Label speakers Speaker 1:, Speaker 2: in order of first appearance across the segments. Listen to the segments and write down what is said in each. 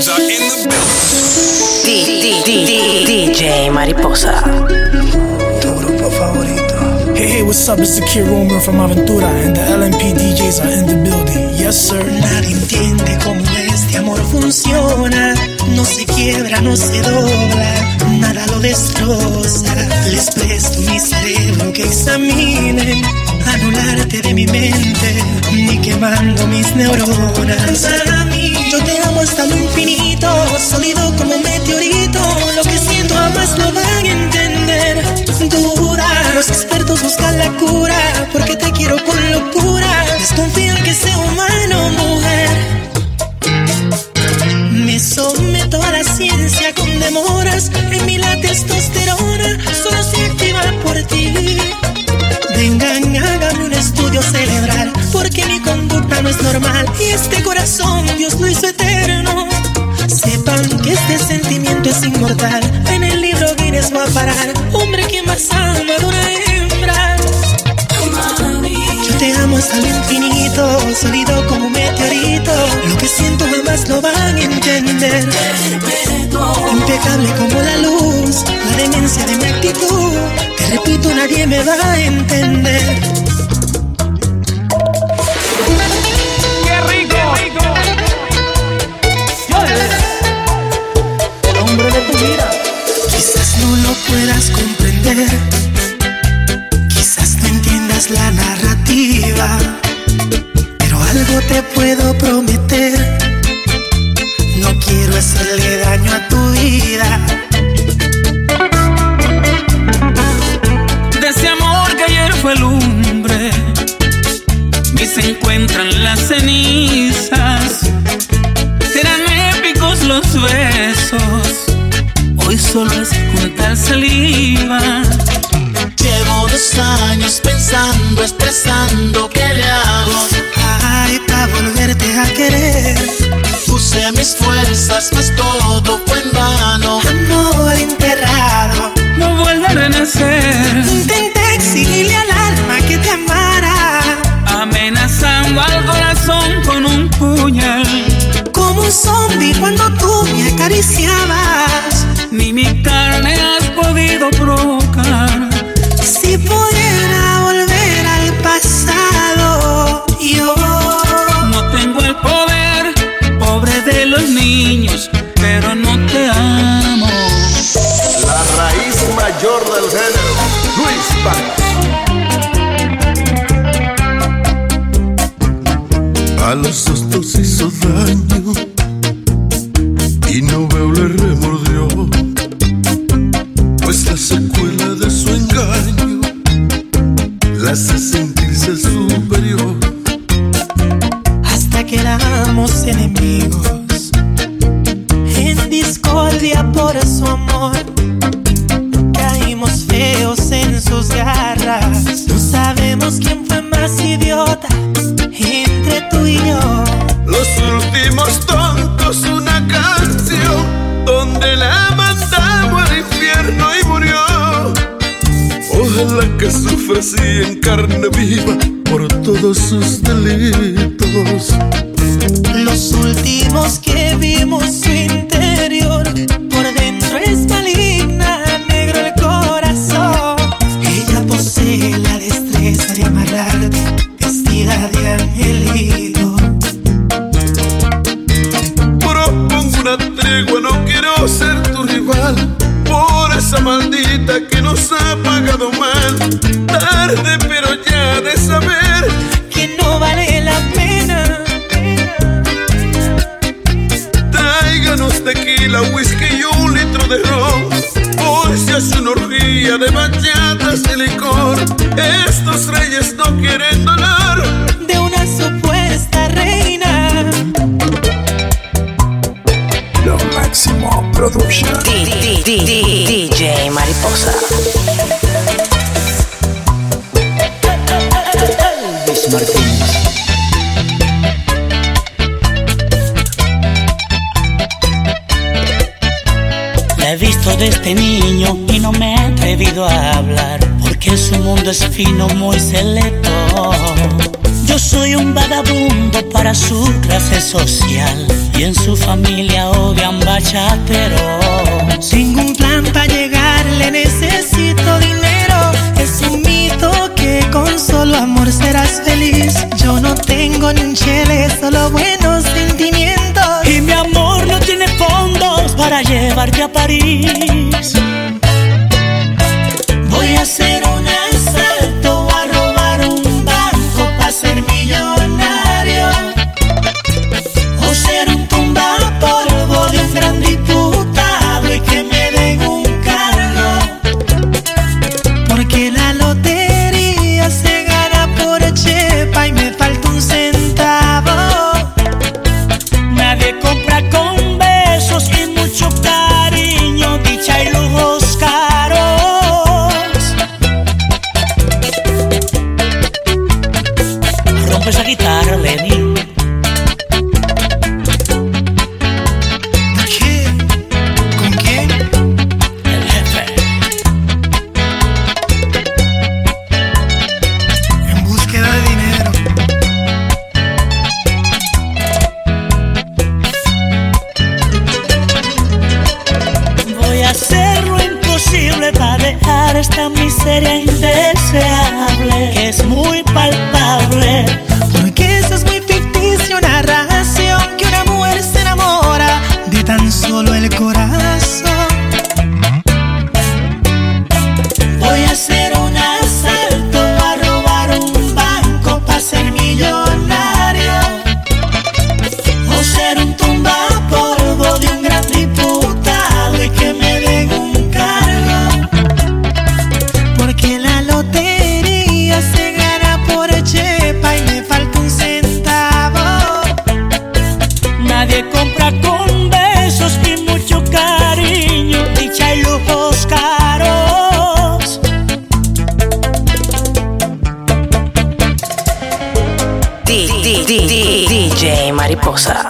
Speaker 1: Gonza in the building.
Speaker 2: DJ Mariposa.
Speaker 3: Tu grupo favorito. Hey, what's up? It's the Kid Romer from Aventura, and the LMP DJs are in the building. Yes, sir.
Speaker 4: Nadie entiende cómo este amor funciona. No se quiebra, no se dobla, nada lo destroza. Les presto mi cerebro que examinen, anularte de mi mente, ni quemando mis neuronas. Para mí, yo te amo hasta lo infinito, sólido como meteorito. Lo que siento jamás lo van a entender. Duda, los expertos buscan la cura, porque te quiero con locura. Desconfían que sea humano, mujer. Me someto a la ciencia con demoras. En mí la testosterona solo se activa por ti. Vengan, háganme un estudio cerebral, porque mi conducta no es normal. Y este corazón Dios lo hizo eterno. Sepan que este sentimiento es inmortal. En el libro Guinness va a parar. Hombre que más ama de una hembra. Yo te amo hasta lo infinito, sólido como un meteorito. Lo que siento jamás lo van a entender. Impecable como la luz, la demencia de mi actitud. Te repito, nadie me va a entender.
Speaker 5: ¡Qué rico! El hombre de tu vida.
Speaker 4: Quizás no lo puedas comprender, quizás no entiendas la narrativa, pero algo te puedo prometer. No quiero hacerle daño a tu vida.
Speaker 5: De ese amor que ayer fue lumbre, y se encuentran las cenizas. Serán épicos los besos, hoy solo es juntar saliva.
Speaker 6: Llevo 2 años pensando, estresando, ¿qué le hago?
Speaker 4: Ay, pa' volverte a querer.
Speaker 6: Puse mis fuerzas, mas todo fue en vano.
Speaker 4: Amor enterrado,
Speaker 5: No vuelve a renacer,
Speaker 4: intenté exigirle al alma que te amara,
Speaker 5: amenazando al corazón con un puñal.
Speaker 4: como un zombie cuando tú me acariciabas.
Speaker 5: Ni mi carne has podido provocar.
Speaker 4: Si pudiera volver al pasado, yo
Speaker 5: No tengo el poder, pobre de los niños, pero no te amo.
Speaker 7: La raíz mayor del género, Luis Vargas.
Speaker 8: A los dos nos hizo daño y no veo le remordió, pues la secuela de su engaño la hace sentirse superior.
Speaker 4: hasta que éramos enemigos, en discordia por su amor. Caímos feos en sus garras. No sabemos quién fue más idiota entre tú y yo.
Speaker 8: Los últimos tontos, una canción donde la mandamos al infierno y murió. Ojalá que sufra así en carne viva por todos sus delitos.
Speaker 4: Los últimos que vimos su interior, por dentro es maligna, negro el corazón. Ella posee la destreza de amarrarte, vestida de angelito.
Speaker 8: Propongo una tregua, no quiero ser tu rival, por esa maldita que nos ha pagado mal. Tarde pero ya de saber
Speaker 4: que no vale la pena.
Speaker 8: tráiganos tequila, whisky y 1 litro de ron. Hoy se hace una orgía de bachatas y licor. Estos reyes no quieren dolor
Speaker 4: De una supuesta reina.
Speaker 3: Lo máximo production.
Speaker 2: DJ Mariposa.
Speaker 5: Luis Martínez. La he visto de este niño y no me he atrevido a hablar, porque su mundo es fino, muy selecto.
Speaker 4: Yo soy un vagabundo para su clase social y en su familia odian bachateros. Tengo un plan para llegarle, necesito dinero. Es un mito que con solo amor serás feliz. Yo no tengo ni un chele, solo buenos sentimientos. Y mi amor no tiene fondos para llevarte a París. Voy a hacer un asalto, a robar un banco para ser millonario, o ser un tumbapolvo de un gran diputado y que me den un cargo. Porque la lotería se gana por chepa y me falta un centavo. Nadie compra con besos y mucho cariño, dicha y lujos caros. Rompe esa guitarra, Lenny. ¿Quién? ¿Con quién? El jefe. En búsqueda de dinero. Voy a hacer lo imposible para dejar esta miseria indeseable, que es muy palpable. Porque eso es muy ficticio, narración, que una mujer se enamora de tan solo el corazón. Voy a hacer un asalto, a robar un banco para ser millonario, o ser un tumbapolvo de un gran diputado y que me den un cargo. Porque la lotería se gana por chepa y me falta un centavo. Nadie compra con besos y mucho cariño, dicha y lujos caros.
Speaker 2: DJ Mariposa.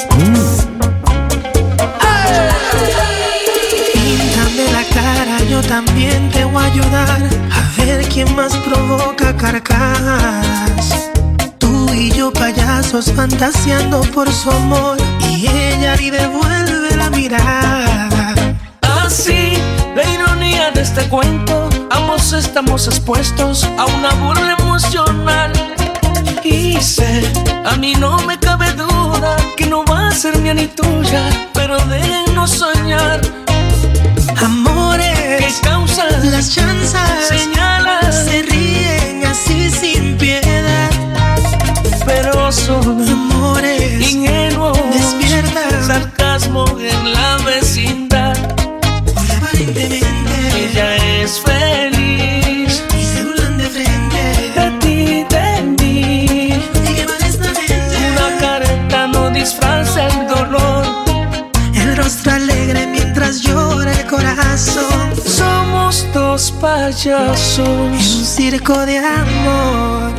Speaker 4: Píntame la cara, yo también te voy a ayudar a ver quién más provoca carcajadas. Tú y yo payasos fantaseando por su amor y ella ni devuelve la mirada.
Speaker 1: Así, la ironía de este cuento, ambos estamos expuestos a una burla emocional. Y sé, a mí no me cabe duda que no va a ser mía ni tuya, pero déjenos soñar.
Speaker 4: Amores
Speaker 1: ¿Qué causan
Speaker 4: las chanzas?
Speaker 1: Señalan,
Speaker 4: se ríen así sin piedad.
Speaker 1: pero son
Speaker 4: Amores
Speaker 1: ingenuos,
Speaker 4: despiertan.
Speaker 1: sarcasmo en la vecindad.
Speaker 4: Hoy aparentemente
Speaker 1: Ella es feliz,
Speaker 4: y se burlan de frente.
Speaker 1: de ti, de mí.
Speaker 4: Y que modestamente
Speaker 1: Una careta no disfraza el dolor.
Speaker 4: el rostro alegre mientras llora el corazón.
Speaker 1: Somos dos payasos
Speaker 4: En un circo de amor.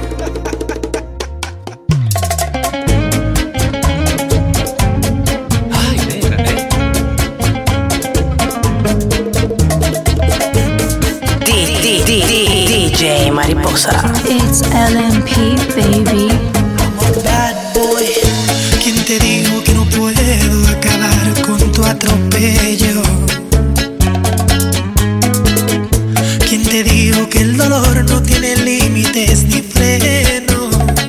Speaker 1: Ay, negra,
Speaker 2: DJ Mariposa.
Speaker 9: It's LMP, baby.
Speaker 4: Bad boy, ¿quién te dijo que no puedo acabar con tu atropello? ¿Quién te dijo que el dolor no tiene límites ni freno?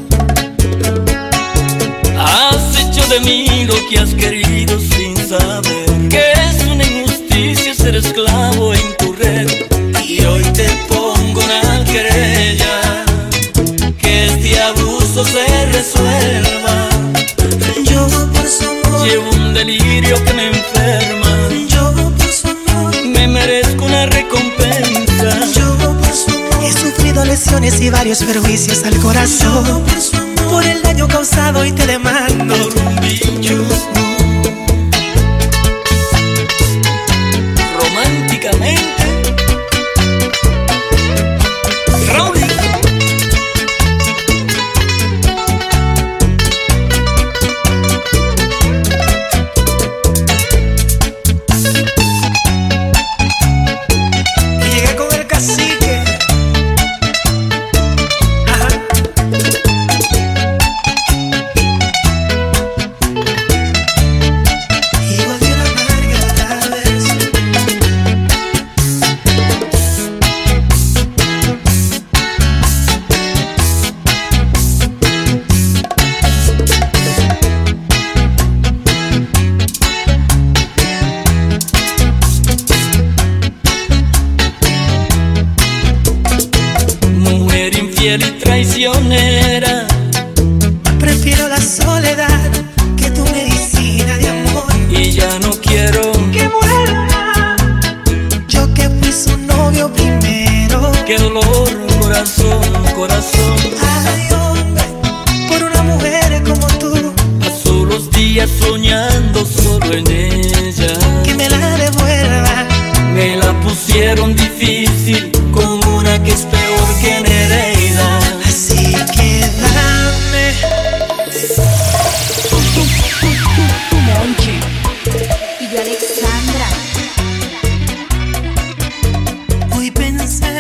Speaker 1: has hecho de mí lo que has querido sin saber que es una injusticia ser esclavo en tu red. Y hoy te pongo una querella, que este abuso se resuelva.
Speaker 4: Yo por su amor,
Speaker 1: Llevo un delirio que me enferma,
Speaker 4: yo por su amor,
Speaker 1: me merezco una recompensa.
Speaker 4: yo por su amor. He sufrido lesiones y varios perjuicios al corazón. Yo por su amor, por el daño causado y te demando
Speaker 1: Por un bicho románticamente. Raúl.
Speaker 4: y llegué con el cacique. Ajá.
Speaker 1: traicionera.
Speaker 4: Prefiero la soledad que tu medicina de amor.
Speaker 1: Y ya no quiero
Speaker 4: que vuelva. Yo que fui su novio primero.
Speaker 1: Qué dolor, corazón, corazón.
Speaker 4: Ay, hombre, por una mujer como tú.
Speaker 1: Paso los días soñando solo en ella.
Speaker 4: Que me la devuelva.
Speaker 1: Me la pusieron difícil con una que es peor que Nereida.
Speaker 4: Así que dame
Speaker 9: tu Monchi y yo Alexandra.
Speaker 4: Hoy pensé,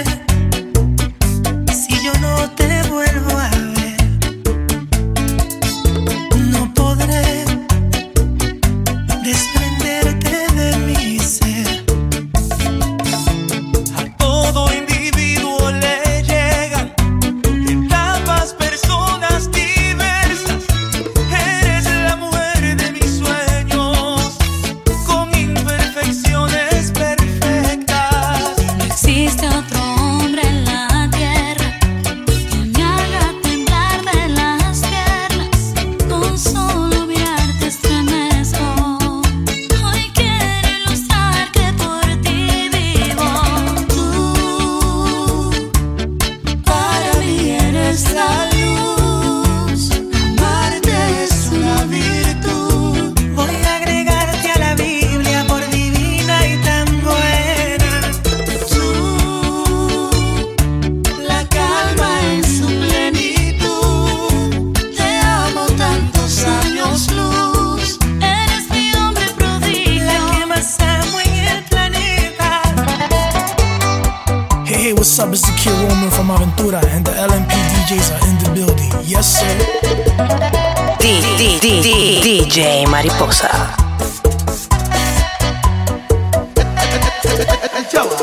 Speaker 4: si yo no te vuelvo a ver, no podré desprenderte de mi ser.
Speaker 10: A todo individuo le llegan etapas, personas diversas. Eres la mujer de mis sueños, con imperfecciones perfectas.
Speaker 11: No existe otro hombre en la tierra que me haga temblar de las piernas. Con solo mirarte estremezco. Hoy quiero ilustrar que por ti vivo. Tú, para mí eres la luz. Amarte es una virtud.
Speaker 4: Voy a agregarte a la Biblia por divina y tan buena.
Speaker 11: Tú, la calma en su plenitud. Te amo tantos años luz. Eres mi hombre prodigio.
Speaker 4: La que más amo en el planeta.
Speaker 3: Hey, what's up? It's the Kid Roman from Aventura, and the LMP DJs are in the building. Yes, sir.
Speaker 2: DJ Mariposa.
Speaker 7: El chaval.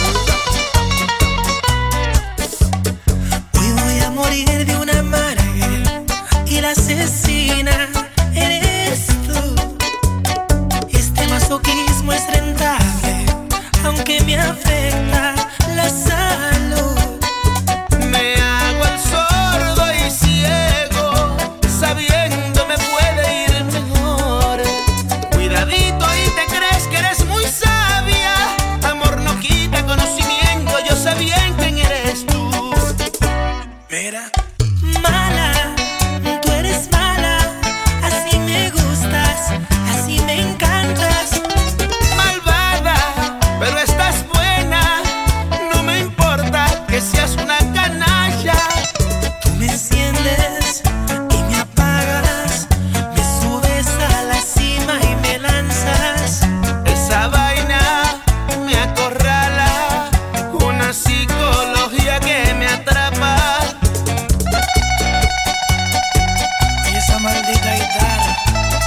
Speaker 4: Hoy voy a morir de una amarga y la asesina eres tú. Este masoquismo es rentable, aunque me afecta la salud.
Speaker 10: Me hago el sordo y ciego, sabiendo me puede ir mejor. Cuidadito y te crees que eres muy sabia. Amor no quita conocimiento, yo sé bien quién eres tú.
Speaker 4: Mira, mala, tú eres mala, así me gustas, así me encantas.
Speaker 10: Malvada, pero estás buena. No me importa que seas una canalla.
Speaker 4: Tú me enciendes y me apagas, me subes a la cima y me lanzas.
Speaker 10: Esa vaina me acorrala, una psicología que me atrapa.
Speaker 4: Y esa maldita guitarra.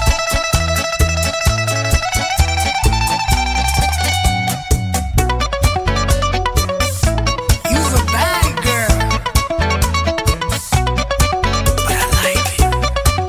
Speaker 4: You're a bad girl, but I like it.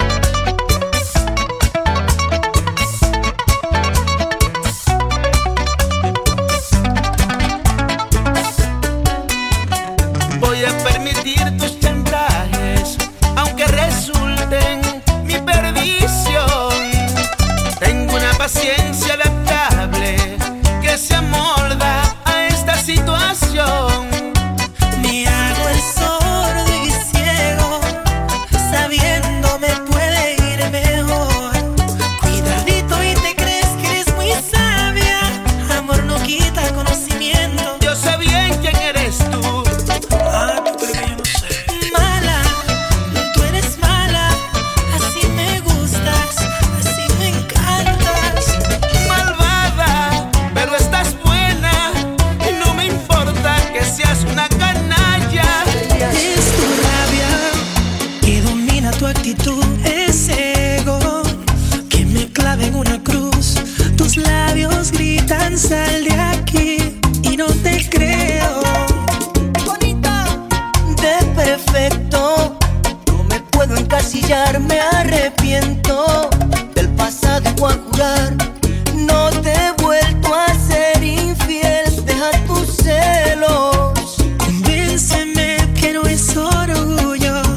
Speaker 10: Voy a permitir tus chantajes, aunque resulten mi perdición. Tengo una paciencia adaptable que se amolda a esta situación.
Speaker 4: Me hago el sordo y ciego, sabiendo me puede ir mejor. Cuidadito y te crees que eres muy sabia. Amor no quita conocimiento.
Speaker 10: Yo sé bien quién eres tú.
Speaker 4: Ah, tú crees que yo no sé. Mala, tú eres mala, así me gustas, así me encantas.
Speaker 10: Malvada, pero estás buena. Y no me importa que seas una canalla.
Speaker 4: Es tu rabia que domina tu actitud, ese ego que me clava en una cruz. Tus labios gritan sal de aquí y no te creo.
Speaker 12: Bonita, de perfecto, no me puedo encasillar, me arrepiento del pasado y voy a jurar. No te he vuelto a ser infiel, deja tus celos.
Speaker 4: Convénceme que no es orgullo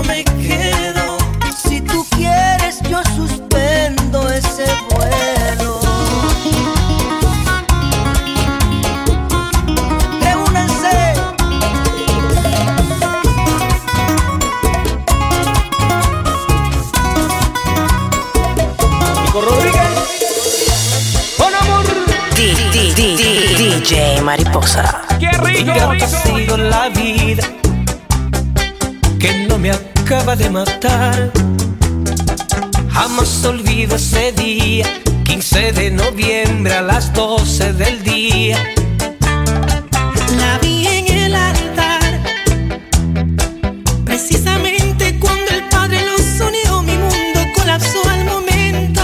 Speaker 12: me quedo. Si tú quieres, yo suspendo ese vuelo. Reúnanse.
Speaker 1: Nico Rodríguez. Con amor.
Speaker 2: DJ Mariposa.
Speaker 1: ¡Qué rico!
Speaker 12: Ha sido la vida que no me acaba de matar. Jamás olvido ese día, 15 de noviembre a las 12 del día.
Speaker 4: La vi en el altar, precisamente cuando el Padre los unió, mi mundo colapsó al momento.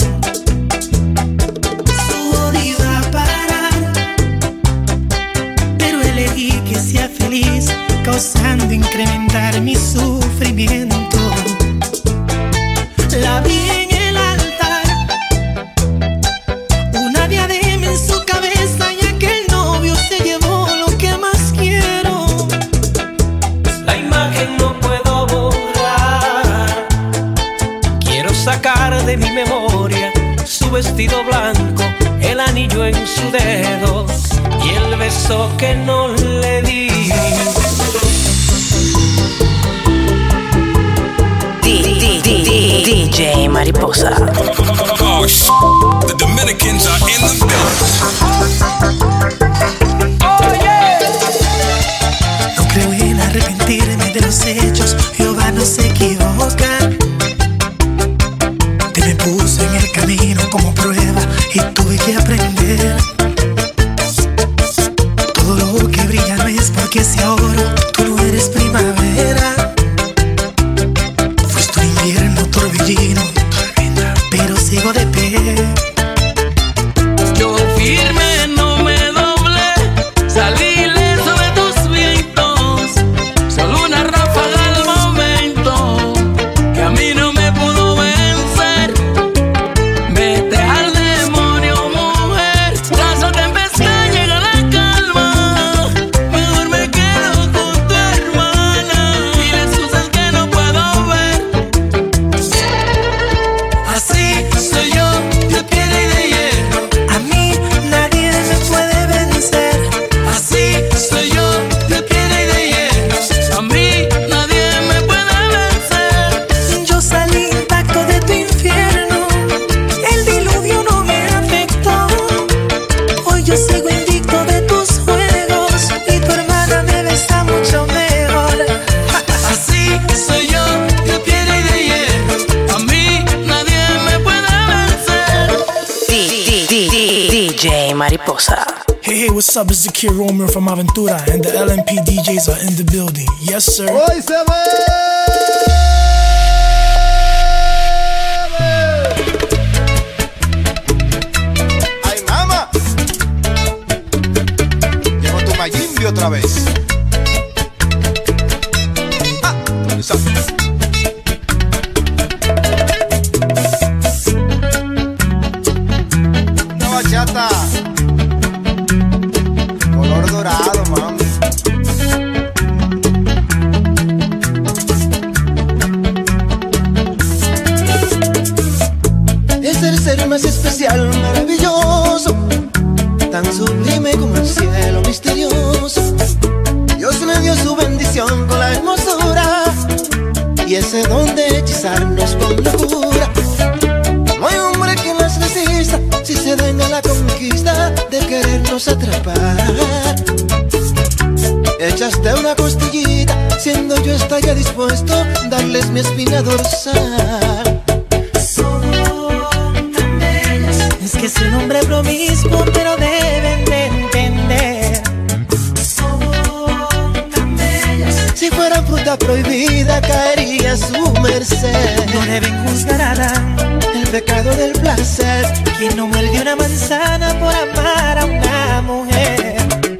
Speaker 4: Su odio iba a parar, pero elegí que sea feliz, causando incrementar mi sufrimiento. La vi en el altar, una diadema en su cabeza, y aquel novio se llevó lo que más quiero.
Speaker 12: La imagen no puedo borrar. Quiero sacar de mi memoria su vestido blanco, el anillo en su dedo y el beso que no le di.
Speaker 2: DJ Mariposa.
Speaker 13: Oh, the Dominicans are in the building.
Speaker 4: Oh, yeah. No creo en arrepentirme de los hechos, Jehová no se equivoca. Te me puso en el camino como prueba y tuve que aprender. Todo lo que brilla no es porque sea oro, tú no eres primavera. Fuiste un invierno torbellino, pero sigo de pie.
Speaker 5: Yo firme no me doblé, salí ileso de tus vientos. Solo una ráfaga al momento que a mí no me pudo vencer. Vete al demonio, mujer. Tras la tempestad llega la calma. Mejor me quedo con tu hermana y las cosas que no puedo ver.
Speaker 4: Así soy yo, de piedra y de hierro. A mí nadie me puede vencer.
Speaker 5: Así soy yo, de piedra y de hierro. A mí nadie me puede vencer.
Speaker 4: Yo salí intacto de tu infierno. El diluvio no me afectó. Hoy yo sigo invicto de tus juegos y tu hermana me besa mucho mejor.
Speaker 5: Así soy yo, de piedra y de hierro. A mí nadie me puede vencer.
Speaker 2: DJ Mariposa.
Speaker 3: Hey, what's up? It's the Kid Romer from Aventura, and the LMP DJs are in the building. Yes, sir.
Speaker 7: Hoy se ve. Ay, mamá. Llegó tu Mayimbi otra vez. Ah, esa. Una bachata color dorado, mami.
Speaker 12: Es el ser más especial, maravilloso, tan sublime como el cielo misterioso. Dios le dio su bendición con la hermosura y ese don de hechizarnos con locura. No hay hombre que las resista si se den a la conquista de querernos atrapar. Echaste una costillita, siendo yo estaría dispuesto a darles mi espina dorsal.
Speaker 4: Son tan bellas. Es que es un hombre promiscuo, pero deben de entender. Son tan bellas.
Speaker 12: Si fueran fruta prohibida, caería a su merced.
Speaker 4: No deben juzgar a Adán,
Speaker 12: el pecado del placer.
Speaker 4: quien no muerde una manzana por amar a una mujer.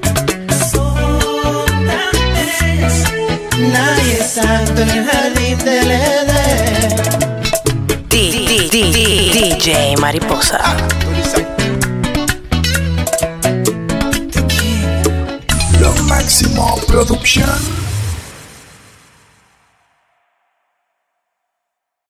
Speaker 4: Son tan bellas.
Speaker 12: Nadie es santo en el jardín del Edén.
Speaker 2: DJ Mariposa.
Speaker 14: Lo Máximo Production.